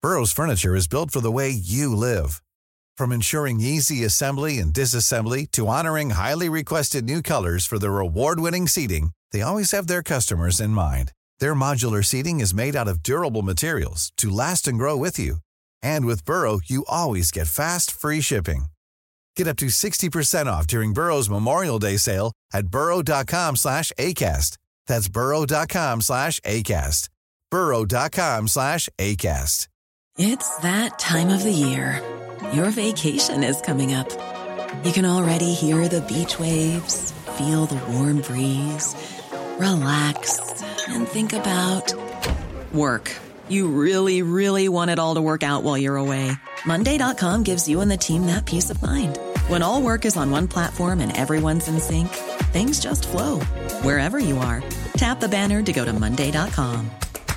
Burrow's furniture is built for the way you live. From ensuring easy assembly and disassembly to honoring highly requested new colors for their award-winning seating, they always have their customers in mind. Their modular seating is made out of durable materials to last and grow with you. And with Burrow, you always get fast, free shipping. Get up to 60% off during Burrow's Memorial Day sale at burrow.com/ACAST. That's burrow.com/ACAST. burrow.com/ACAST. It's that time of the year. Your vacation is coming up. You can already hear the beach waves, feel the warm breeze, relax, and think about work. You really, really want it all to work out while you're away. Monday.com gives you and the team that peace of mind. When all work is on one platform and everyone's in sync, things just flow. Wherever you are, tap the banner to go to Monday.com.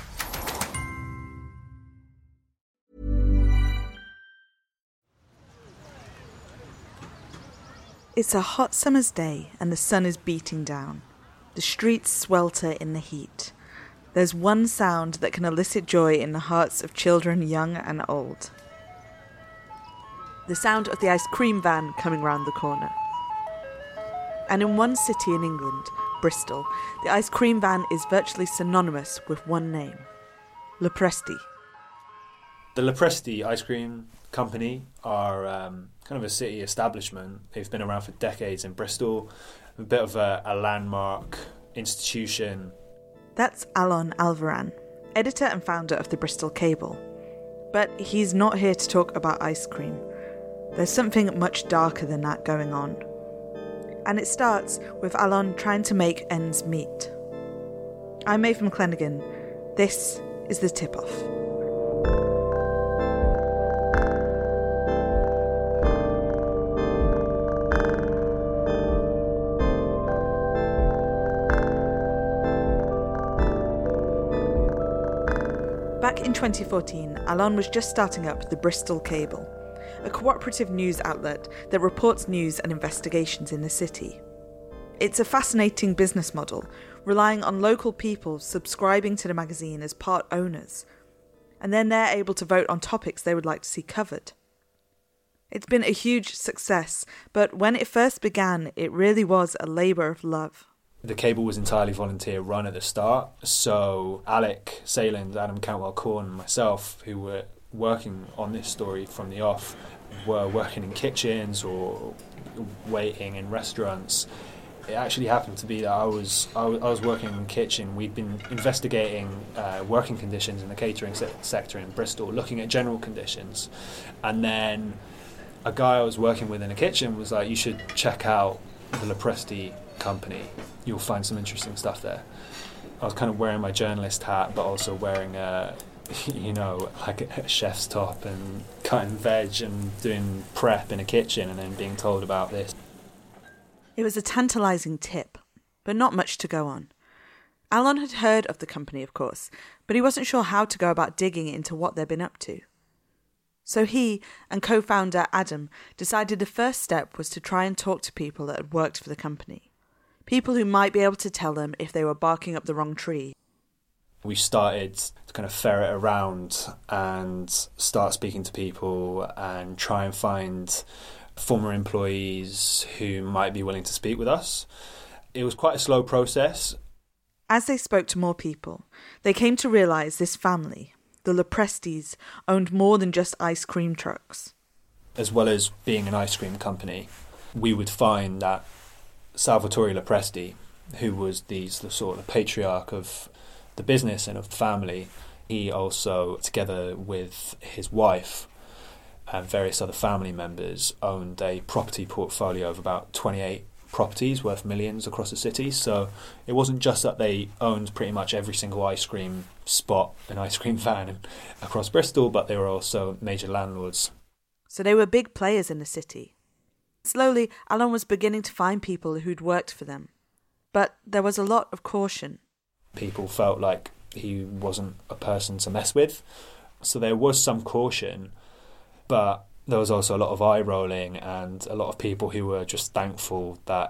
It's a hot summer's day and the sun is beating down. The streets swelter in the heat. There's one sound that can elicit joy in the hearts of children young and old. The sound of the ice cream van coming round the corner. And in one city in England, Bristol, the ice cream van is virtually synonymous with one name: Lopresti. The Lopresti Ice Cream Company are kind of a city establishment. They've been around for decades in Bristol, a bit of a landmark institution. That's Alon Alvaran, editor and founder of the Bristol Cable. But he's not here to talk about ice cream. There's something much darker than that going on. And it starts with Alon trying to make ends meet. I'm Maeve McClenaghan. This is The Tip-Off. Back in 2014, Alon was just starting up the Bristol Cable, a cooperative news outlet that reports news and investigations in the city. It's a fascinating business model, relying on local people subscribing to the magazine as part owners, and then they're able to vote on topics they would like to see covered. It's been a huge success, but when it first began, it really was a labour of love. The cable was entirely volunteer run at the start, so Alec Sayland, Adam Cantwell-Corn and myself, who were working on this story from the off, were working in kitchens or waiting in restaurants. It actually happened to be that I was working in the kitchen. We'd been investigating working conditions in the catering sector in Bristol, looking at general conditions, and then a guy I was working with in the kitchen was like, "You should check out the Lopresti Company. You'll find some interesting stuff there." I was kind of wearing my journalist hat, but also wearing like a chef's top and cutting veg and doing prep in a kitchen, and then being told about this. It was a tantalising tip, but not much to go on. Alon had heard of the company, of course, but he wasn't sure how to go about digging into what they'd been up to. So he and co-founder Adam decided the first step was to try and talk to people that had worked for the company. People who might be able to tell them if they were barking up the wrong tree. We started to kind of ferret around and start speaking to people and try and find former employees who might be willing to speak with us. It was quite a slow process. As they spoke to more people, they came to realise this family, the Loprestis, owned more than just ice cream trucks. As well as being an ice cream company, we would find that Salvatore Lopresti, who was the sort of patriarch of the business and of the family, he also, together with his wife and various other family members, owned a property portfolio of about 28 properties worth millions across the city. So it wasn't just that they owned pretty much every single ice cream spot and ice cream van across Bristol, but they were also major landlords. So they were big players in the city. Slowly, Alon was beginning to find people who'd worked for them. But there was a lot of caution. People felt like he wasn't a person to mess with. So there was some caution, but there was also a lot of eye-rolling and a lot of people who were just thankful that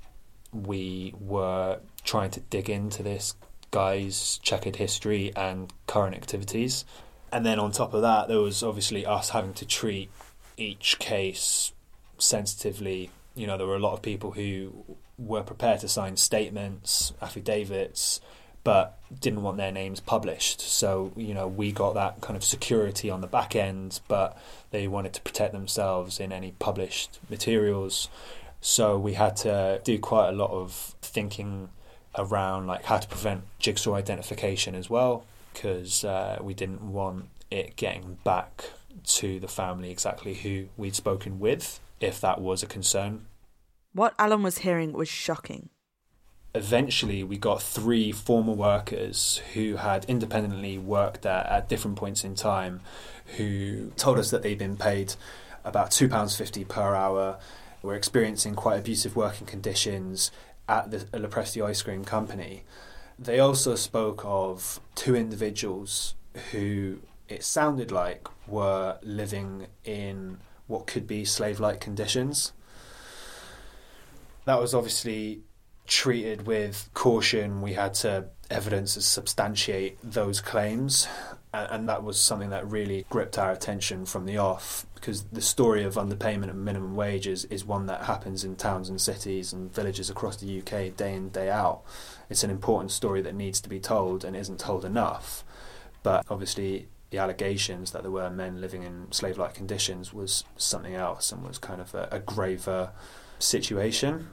we were trying to dig into this guy's checkered history and current activities. And then on top of that, there was obviously us having to treat each case sensitively. You know, there were a lot of people who were prepared to sign statements, affidavits, but didn't want their names published. So, you know, we got that kind of security on the back end, but they wanted to protect themselves in any published materials. So we had to do quite a lot of thinking around like how to prevent jigsaw identification as well, because we didn't want it getting back to the family exactly who we'd spoken with, if that was a concern. What Alan was hearing was shocking. Eventually, we got 3 former workers who had independently worked at different points in time, who told us that they'd been paid about £2.50 per hour, were experiencing quite abusive working conditions at the Lopresti Ice Cream Company. They also spoke of 2 individuals who it sounded like were living in what could be slave-like conditions. That was obviously treated with caution. We had to evidence to substantiate those claims, and that was something that really gripped our attention from the off, because the story of underpayment and minimum wages is one that happens in towns and cities and villages across the UK day in, day out. It's an important story that needs to be told and isn't told enough. But obviously the allegations that there were men living in slave-like conditions was something else, and was kind of a graver situation.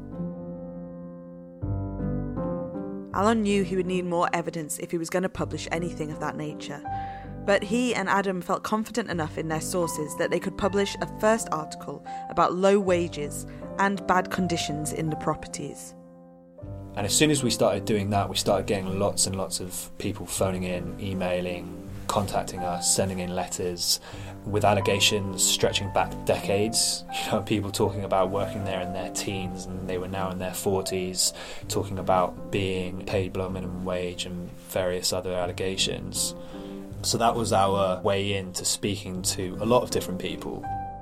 Alan knew he would need more evidence if he was going to publish anything of that nature, but he and Adam felt confident enough in their sources that they could publish a first article about low wages and bad conditions in the properties. And as soon as we started doing that, we started getting lots and lots of people phoning in, emailing, contacting us, sending in letters with allegations stretching back decades. You know, people talking about working there in their teens and they were now in their 40s, talking about being paid below minimum wage and various other allegations. So that was our way into speaking to a lot of different people.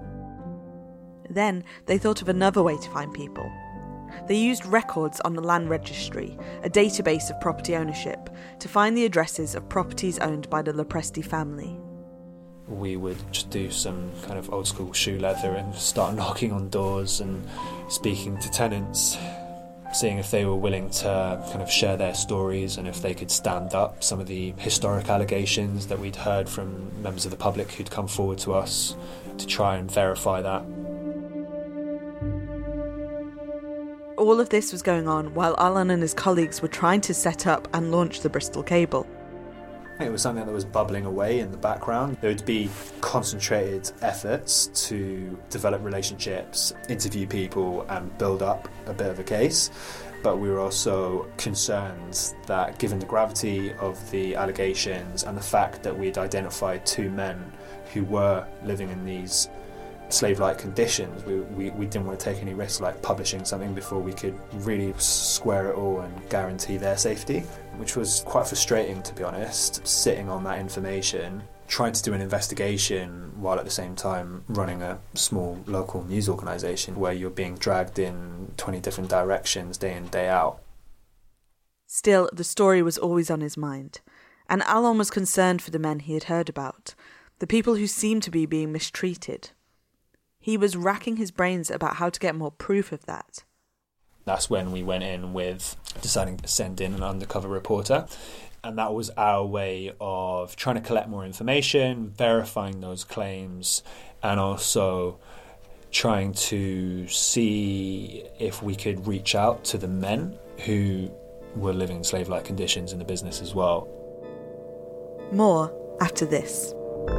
Then they thought of another way to find people. They used records on the land registry, a database of property ownership, to find the addresses of properties owned by the Lopresti family. We would just do some kind of old school shoe leather and start knocking on doors and speaking to tenants, seeing if they were willing to kind of share their stories and if they could stand up some of the historic allegations that we'd heard from members of the public who'd come forward to us to try and verify that. All of this was going on while Alan and his colleagues were trying to set up and launch the Bristol Cable. It was something that was bubbling away in the background. There would be concentrated efforts to develop relationships, interview people and build up a bit of a case. But we were also concerned that given the gravity of the allegations and the fact that we'd identified 2 men who were living in these slave-like conditions, we didn't want to take any risks like publishing something before we could really square it all and guarantee their safety, which was quite frustrating, to be honest, sitting on that information, trying to do an investigation while at the same time running a small local news organisation where you're being dragged in 20 different directions day in, day out. Still, the story was always on his mind, and Alan was concerned for the men he had heard about, the people who seemed to be being mistreated. He was racking his brains about how to get more proof of that. That's when we went in with deciding to send in an undercover reporter. And that was our way of trying to collect more information, verifying those claims, and also trying to see if we could reach out to the men who were living in slave-like conditions in the business as well. More after this.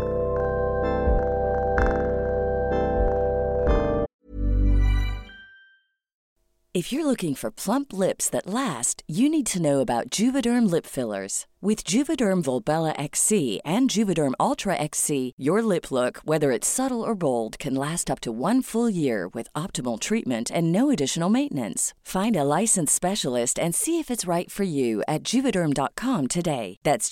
If you're looking for plump lips that last, you need to know about Juvederm lip fillers. With Juvederm Volbella XC and Juvederm Ultra XC, your lip look, whether it's subtle or bold, can last up to 1 full year with optimal treatment and no additional maintenance. Find a licensed specialist and see if it's right for you at Juvederm.com today. That's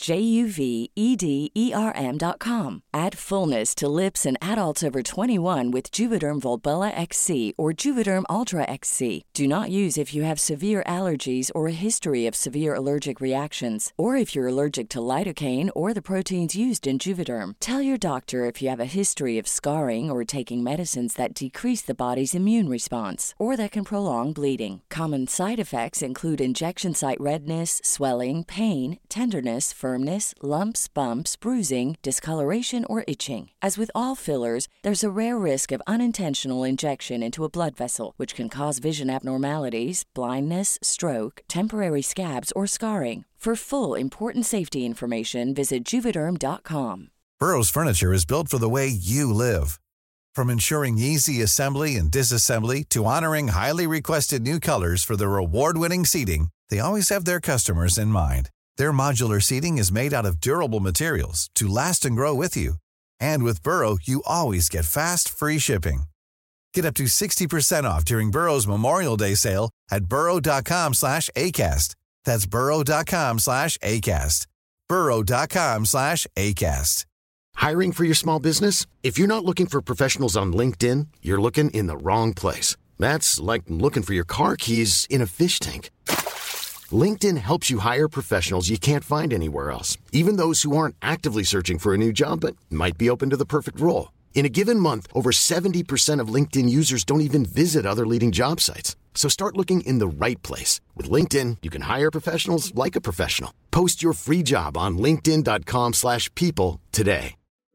JUVEDERM.com. Add fullness to lips in adults over 21 with Juvederm Volbella XC or Juvederm Ultra XC. Do not use if you have severe allergies or a history of severe allergic reactions, or if you're allergic to lidocaine or the proteins used in Juvederm. Tell your doctor if you have a history of scarring or taking medicines that decrease the body's immune response, or that can prolong bleeding. Common side effects include injection site redness, swelling, pain, tenderness, firmness, lumps, bumps, bruising, discoloration, or itching. As with all fillers, there's a rare risk of unintentional injection into a blood vessel, which can cause vision abnormalities, blindness, stroke, temporary scabs, or scarring. For full, important safety information, visit Juvederm.com. Burrow's furniture is built for the way you live. From ensuring easy assembly and disassembly to honoring highly requested new colors for their award-winning seating, they always have their customers in mind. Their modular seating is made out of durable materials to last and grow with you. And with Burrow, you always get fast, free shipping. Get up to 60% off during Burrow's Memorial Day sale at burrow.com/ACAST. That's burrow.com/ACAST. burrow.com/ACAST. Hiring for your small business? If you're not looking for professionals on LinkedIn, you're looking in the wrong place. That's like looking for your car keys in a fish tank. LinkedIn helps you hire professionals you can't find anywhere else, even those who aren't actively searching for a new job but might be open to the perfect role. In a given month, over 70% of LinkedIn users don't even visit other leading job sites. So start looking in the right place. With LinkedIn, you can hire professionals like a professional. Post your free job on linkedin.com/people today.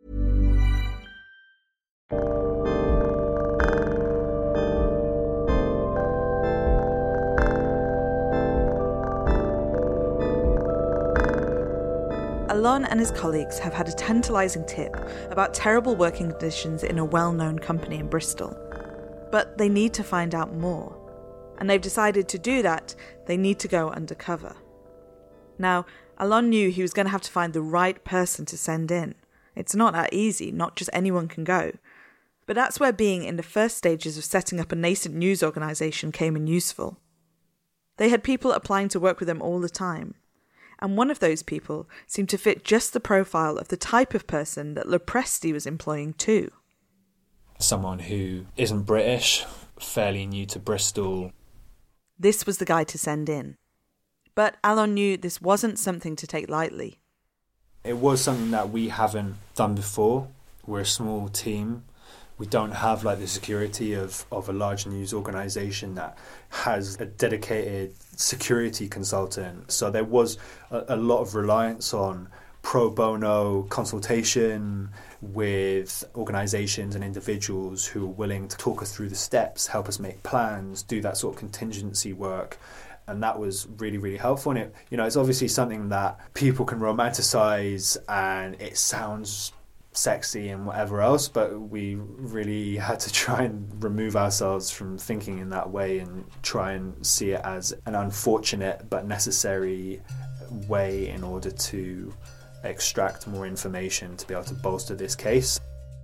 Alon and his colleagues have had a tantalising tip about terrible working conditions in a well-known company in Bristol. But they need to find out more. And they've decided to do that, they need to go undercover. Now, Alon knew he was going to have to find the right person to send in. It's not that easy, not just anyone can go. But that's where being in the first stages of setting up a nascent news organisation came in useful. They had people applying to work with them all the time. And one of those people seemed to fit just the profile of the type of person that Lopresti was employing too. Someone who isn't British, fairly new to Bristol. This was the guy to send in. But Alon knew this wasn't something to take lightly. It was something that we haven't done before. We're a small team. We don't have like the security of a large news organisation that has a dedicated security consultant. So there was a lot of reliance on pro bono consultation with organisations and individuals who are willing to talk us through the steps, help us make plans, do that sort of contingency work. And that was really, really helpful. And it's obviously something that people can romanticise and it sounds sexy and whatever else, but we really had to try and remove ourselves from thinking in that way and try and see it as an unfortunate but necessary way in order to extract more information to be able to bolster this case.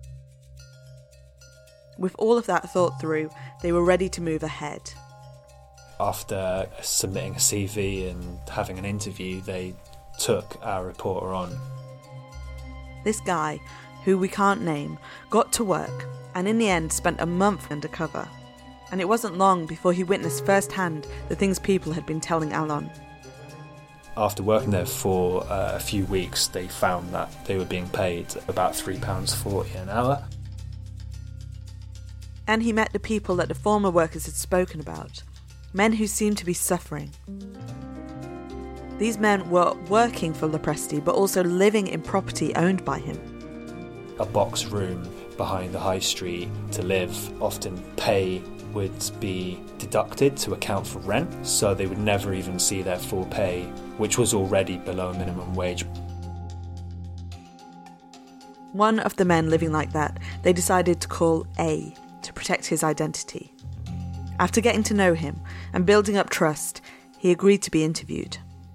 With all of that thought through, they were ready to move ahead. After submitting a CV and having an interview, they took our reporter on. This guy, who we can't name, got to work and in the end spent a month undercover. And it wasn't long before he witnessed firsthand the things people had been telling Alon. After working there for a few weeks, they found that they were being paid about £3.40 an hour. And he met the people that the former workers had spoken about, men who seemed to be suffering. These men were working for Lopresti, but also living in property owned by him. A box room behind the high street to live, often pay would be deducted to account for rent, so they would never even see their full pay, which was already below minimum wage. One of the men living like that, they decided to call A to protect his identity. After getting to know him and building up trust, he agreed to be interviewed.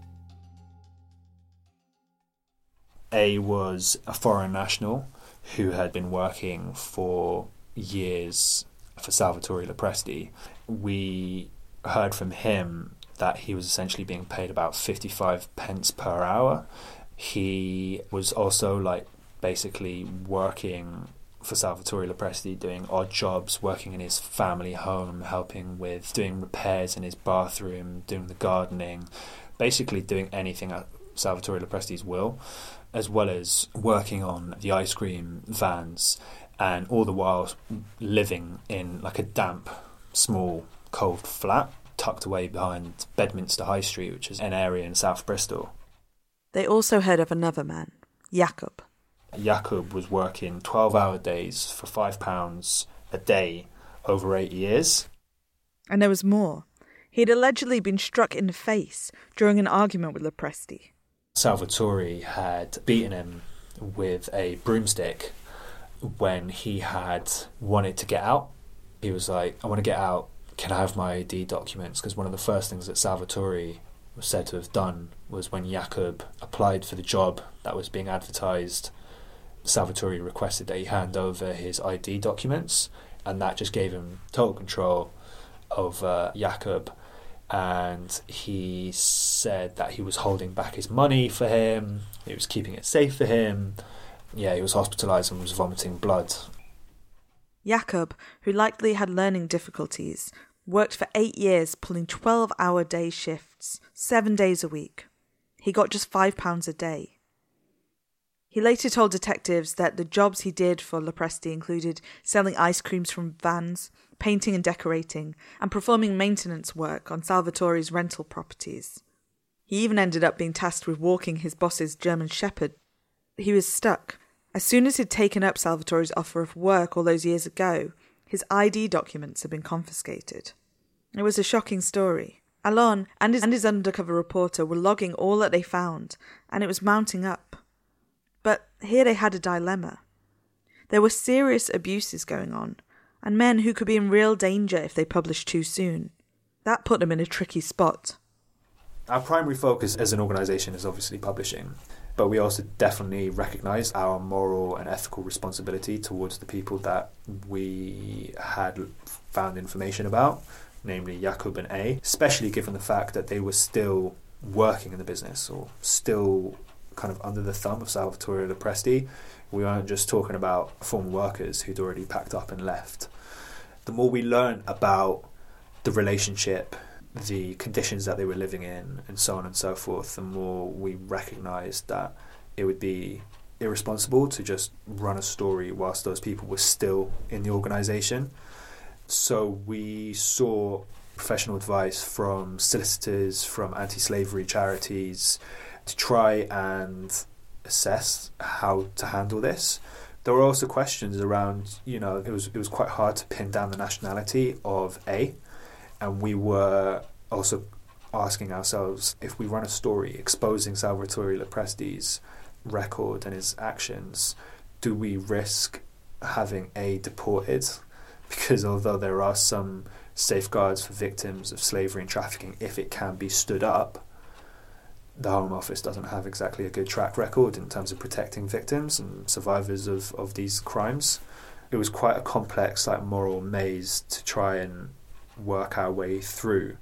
A was a foreign national who had been working for years for Salvatore Lopresti. We heard from him that he was essentially being paid about 55 pence per hour. He was also basically working for Salvatore Lopresti, doing odd jobs, working in his family home, helping with doing repairs in his bathroom, doing the gardening, basically doing anything at Salvatore Lopresti's will, as well as working on the ice cream vans, and all the while living in like a damp, small, cold flat tucked away behind Bedminster High Street, which is an area in South Bristol. They also heard of another man, Jacob. Jacob was working 12-hour days for £5 a day over 8 years. And there was more. He'd allegedly been struck in the face during an argument with Lopresti. Salvatore had beaten him with a broomstick when he had wanted to get out. He was like, I want to get out, can I have my ID documents? Because one of the first things that Salvatore was said to have done was when Jacob applied for the job that was being advertised, Salvatore requested that he hand over his ID documents, and that just gave him total control over Jacob. And he said that he was holding back his money for him, he was keeping it safe for him. Yeah, he was hospitalised and was vomiting blood. Jacob, who likely had learning difficulties, worked for 8 years pulling 12-hour day shifts, 7 days a week. He got just £5 a day. He later told detectives that the jobs he did for Lopresti included selling ice creams from vans, painting and decorating, and performing maintenance work on Salvatore's rental properties. He even ended up being tasked with walking his boss's German Shepherd. He was stuck. As soon as he'd taken up Salvatore's offer of work all those years ago, his ID documents had been confiscated. It was a shocking story. Alon and his undercover reporter were logging all that they found, and it was mounting up. But here they had a dilemma. There were serious abuses going on, and men who could be in real danger if they published too soon. That put them in a tricky spot. Our primary focus as an organisation is obviously publishing, but we also definitely recognise our moral and ethical responsibility towards the people that we had found information about, namely Jacob and A, especially given the fact that they were still working in the business or still kind of under the thumb of Salvatore Lopresti. We weren't just talking about former workers who'd already packed up and left. The more we learn about the relationship, the conditions that they were living in, and so on and so forth, the more we recognised that it would be irresponsible to just run a story whilst those people were still in the organisation. So we sought professional advice from solicitors, from anti-slavery charities, to try and assess how to handle this. There were also questions around, it was quite hard to pin down the nationality of A, and we were also asking ourselves, if we run a story exposing Salvatore Lopresti's record and his actions, do we risk having A deported? Because although there are some safeguards for victims of slavery and trafficking, if it can be stood up, the Home Office doesn't have exactly a good track record in terms of protecting victims and survivors of these crimes. It was quite a complex, moral maze to try and work our way through.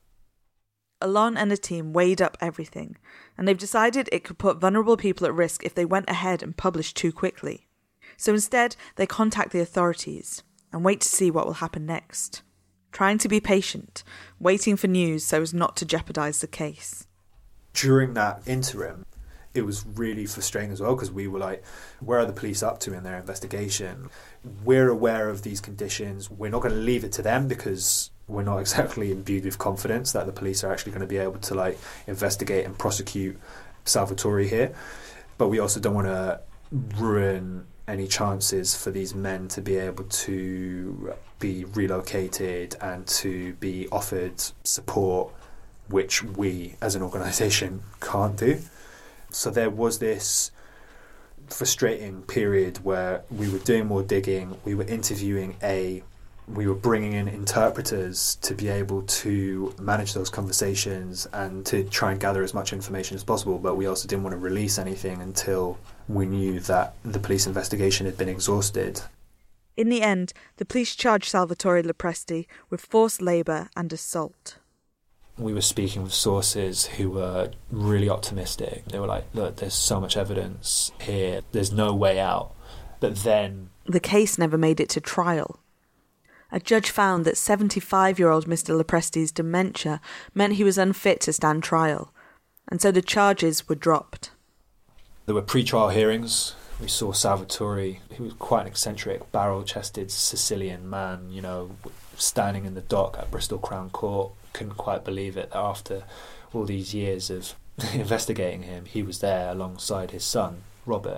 Alon and the team weighed up everything, and they've decided it could put vulnerable people at risk if they went ahead and published too quickly. So instead, they contact the authorities and wait to see what will happen next, trying to be patient, waiting for news so as not to jeopardise the case. During that interim, it was really frustrating as well, because we were like, where are the police up to in their investigation? We're aware of these conditions. We're not going to leave it to them because we're not exactly imbued with confidence that the police are actually going to be able to investigate and prosecute Salvatore here. But we also don't want to ruin any chances for these men to be able to be relocated and to be offered support, which we as an organisation can't do. So there was this frustrating period where we were doing more digging, we were interviewing we were bringing in interpreters to be able to manage those conversations and to try and gather as much information as possible, but we also didn't want to release anything until we knew that the police investigation had been exhausted. In the end, the police charged Salvatore Lopresti with forced labour and assault. We were speaking with sources who were really optimistic. They were like, look, there's so much evidence here, there's no way out. But then the case never made it to trial. A judge found that 75-year-old Mr. Lopresti's dementia meant he was unfit to stand trial, and so the charges were dropped. There were pre-trial hearings. We saw Salvatore, who was quite an eccentric, barrel-chested Sicilian man, standing in the dock at Bristol Crown Court. Couldn't quite believe it that after all these years of investigating him, he was there alongside his son, Robert.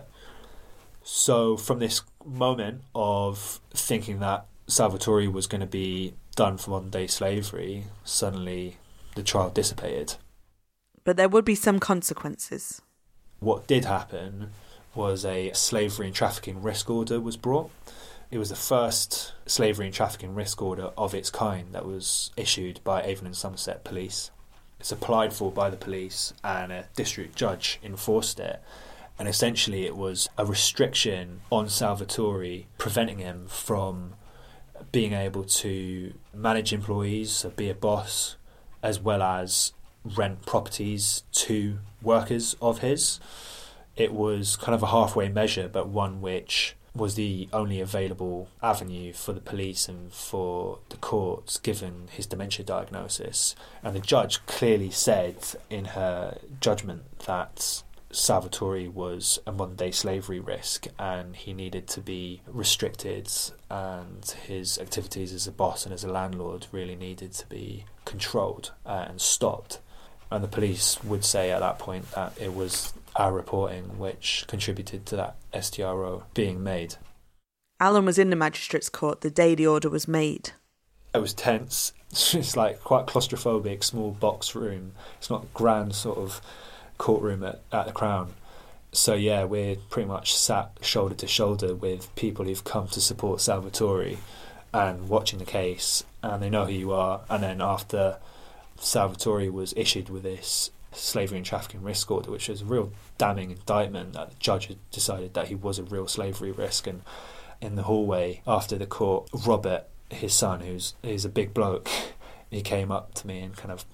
So from this moment of thinking that Salvatore was going to be done for modern-day slavery, suddenly the trial dissipated. But there would be some consequences. What did happen was a slavery and trafficking risk order was brought. It was the first slavery and trafficking risk order of its kind that was issued by Avon and Somerset Police. It's applied for by the police and a district judge enforced it. And essentially it was a restriction on Salvatore, preventing him from being able to manage employees, so be a boss, as well as rent properties to workers of his. It was kind of a halfway measure, but one which was the only available avenue for the police and for the courts, given his dementia diagnosis. And the judge clearly said in her judgment that Salvatore was a modern-day slavery risk and he needed to be restricted, and his activities as a boss and as a landlord really needed to be controlled and stopped. And the police would say at that point that it was our reporting which contributed to that STRO being made. Alan was in the magistrate's court the day the order was made. It was tense. It's like quite claustrophobic, small box room. It's not a grand sort of courtroom at the Crown. So yeah, we're pretty much sat shoulder to shoulder with people who've come to support Salvatore and watching the case, and they know who you are. And then after Salvatore was issued with this slavery and trafficking risk order, which was a real damning indictment, that the judge had decided that he was a real slavery risk. And in the hallway after the court, Robert, his son, who's a big bloke, he came up to me and kind of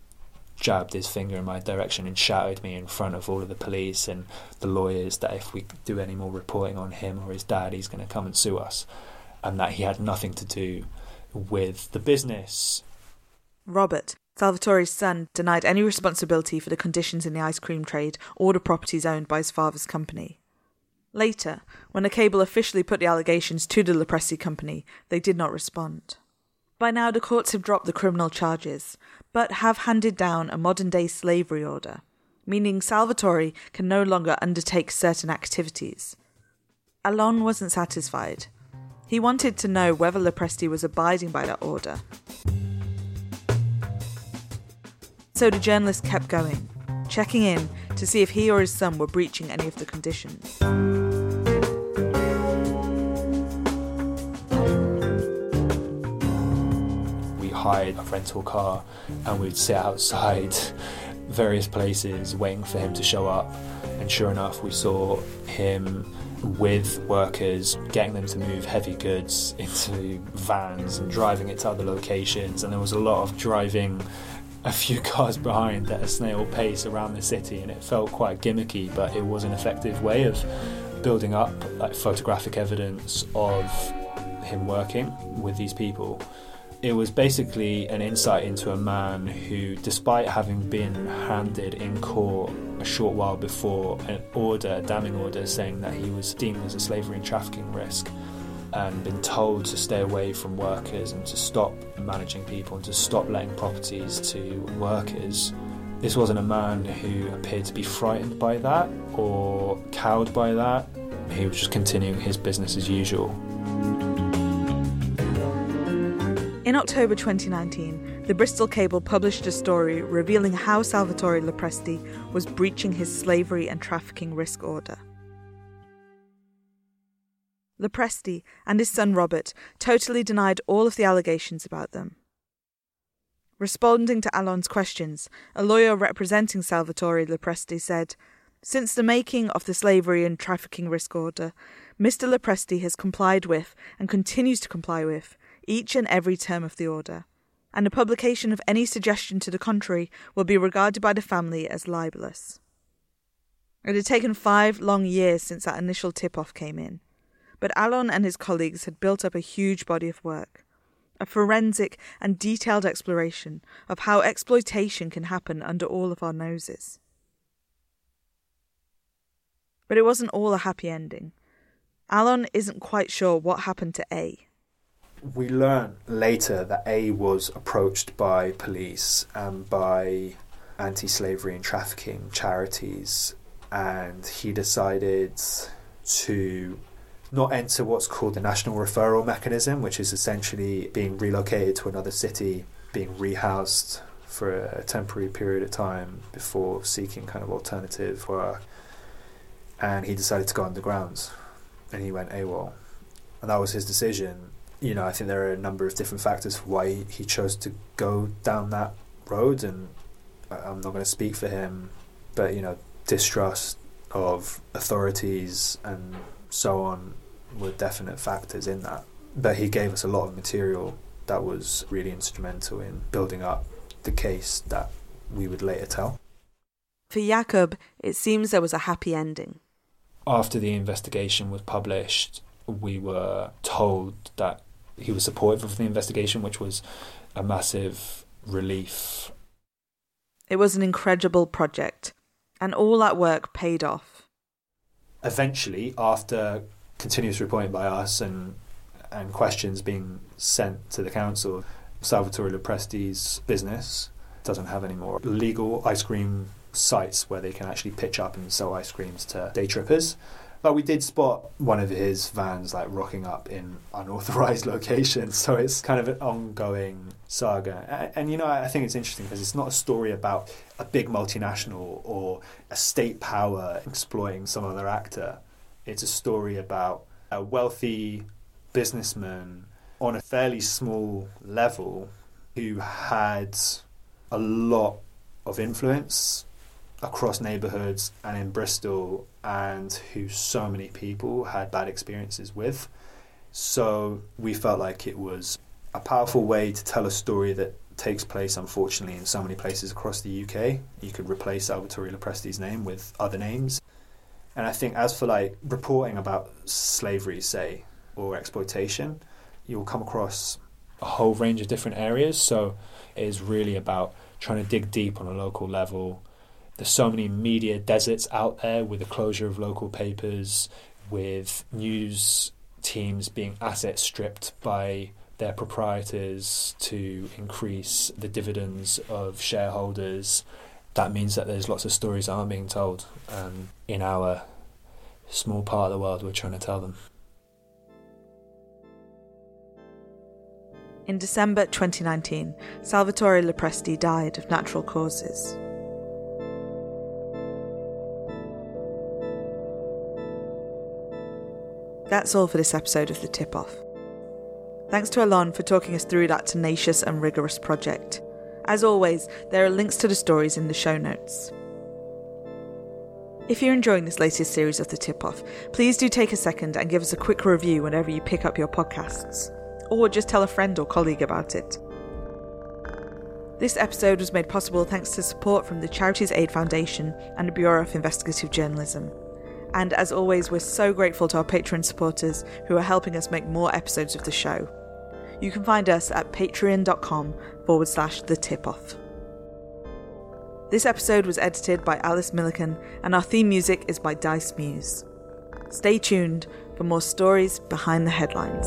jabbed his finger in my direction and shouted me in front of all of the police and the lawyers that if we do any more reporting on him or his dad, he's going to come and sue us, and that he had nothing to do with the business. Robert, Salvatore's son, denied any responsibility for the conditions in the ice cream trade or the properties owned by his father's company. Later, when the Cable officially put the allegations to the Lopresti company, they did not respond. By now, the courts have dropped the criminal charges, but have handed down a modern-day slavery order, meaning Salvatore can no longer undertake certain activities. Alon wasn't satisfied. He wanted to know whether Lopresti was abiding by that order. So the journalist kept going, checking in to see if he or his son were breaching any of the conditions. Hired a rental car and we'd sit outside various places waiting for him to show up, and sure enough we saw him with workers, getting them to move heavy goods into vans and driving it to other locations. And there was a lot of driving a few cars behind at a snail pace around the city, and it felt quite gimmicky, but it was an effective way of building up like photographic evidence of him working with these people. It was basically an insight into a man who, despite having been handed in court a short while before a damning order saying that he was deemed as a slavery and trafficking risk, and been told to stay away from workers and to stop managing people and to stop letting properties to workers, this wasn't a man who appeared to be frightened by that or cowed by that. He was just continuing his business as usual. In October 2019, the Bristol Cable published a story revealing how Salvatore Lopresti was breaching his slavery and trafficking risk order. Lopresti and his son Robert totally denied all of the allegations about them. Responding to Alon's questions, a lawyer representing Salvatore Lopresti said, "Since the making of the slavery and trafficking risk order, Mr. Lopresti has complied with, and continues to comply with, each and every term of the order, and the publication of any suggestion to the contrary will be regarded by the family as libelous." It had taken 5 long years since that initial tip-off came in. But Alon and his colleagues had built up a huge body of work, a forensic and detailed exploration of how exploitation can happen under all of our noses. But it wasn't all a happy ending. Alon isn't quite sure what happened to A. We learned later that A was approached by police and by anti-slavery and trafficking charities, and he decided to not enter what's called the National Referral Mechanism, which is essentially being relocated to another city, being rehoused for a temporary period of time before seeking kind of alternative work. And he decided to go underground, and he went AWOL. And that was his decision. You know, I think there are a number of different factors for why he chose to go down that road, and I'm not going to speak for him, but, you know, distrust of authorities and so on were definite factors in that. But he gave us a lot of material that was really instrumental in building up the case that we would later tell. For Jakob, it seems there was a happy ending. After the investigation was published, we were told that he was supportive of the investigation, which was a massive relief. It was an incredible project, and all that work paid off. Eventually, after continuous reporting by us and questions being sent to the council, Salvatore Lopresti's business doesn't have any more legal ice cream sites where they can actually pitch up and sell ice creams to day trippers. But we did spot one of his vans like rocking up in unauthorized locations, so it's kind of an ongoing saga. And you know, I think it's interesting because it's not a story about a big multinational or a state power exploiting some other actor. It's a story about a wealthy businessman on a fairly small level who had a lot of influence across neighbourhoods and in Bristol, and who so many people had bad experiences with. So we felt like it was a powerful way to tell a story that takes place, unfortunately, in so many places across the UK. You could replace Salvatore Lopresti's name with other names. And I think as for like reporting about slavery, say, or exploitation, you'll come across a whole range of different areas. So it is really about trying to dig deep on a local level. There's so many media deserts out there with the closure of local papers, with news teams being asset stripped by their proprietors to increase the dividends of shareholders. That means that there's lots of stories that aren't being told. And in our small part of the world, we're trying to tell them. In December 2019, Salvatore Lopresti died of natural causes. That's all for this episode of The Tip-Off. Thanks to Alon for talking us through that tenacious and rigorous project. As always, there are links to the stories in the show notes. If you're enjoying this latest series of The Tip-Off, please do take a second and give us a quick review whenever you pick up your podcasts, or just tell a friend or colleague about it. This episode was made possible thanks to support from the Charities Aid Foundation and the Bureau of Investigative Journalism. And as always, we're so grateful to our Patreon supporters who are helping us make more episodes of the show. You can find us at patreon.com/thetip-off. This episode was edited by Alice Milliken, and our theme music is by Dice Muse. Stay tuned for more stories behind the headlines.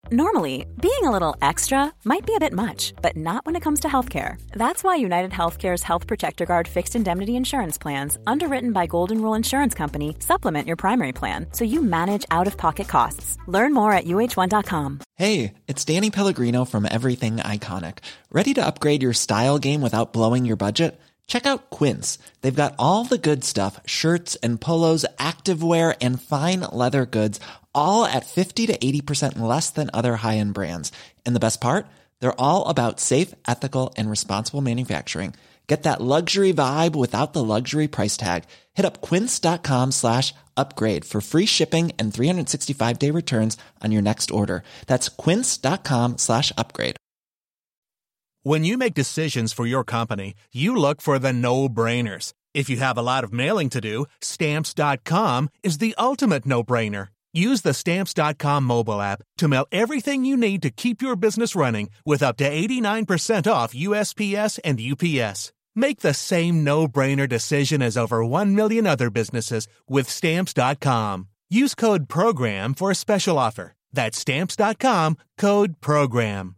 Normally, being a little extra might be a bit much, but not when it comes to healthcare. That's why United Healthcare's Health Protector Guard fixed indemnity insurance plans, underwritten by Golden Rule Insurance Company, supplement your primary plan so you manage out-of-pocket costs. Learn more at uh1.com. Hey, it's Danny Pellegrino from Everything Iconic. Ready to upgrade your style game without blowing your budget? Check out Quince. They've got all the good stuff, shirts and polos, activewear, and fine leather goods, all at 50 to 80% less than other high-end brands. And the best part? They're all about safe, ethical, and responsible manufacturing. Get that luxury vibe without the luxury price tag. Hit up quince.com/upgrade for free shipping and 365-day returns on your next order. That's quince.com/upgrade. When you make decisions for your company, you look for the no-brainers. If you have a lot of mailing to do, Stamps.com is the ultimate no-brainer. Use the Stamps.com mobile app to mail everything you need to keep your business running with up to 89% off USPS and UPS. Make the same no-brainer decision as over 1 million other businesses with Stamps.com. Use code PROGRAM for a special offer. That's Stamps.com, code PROGRAM.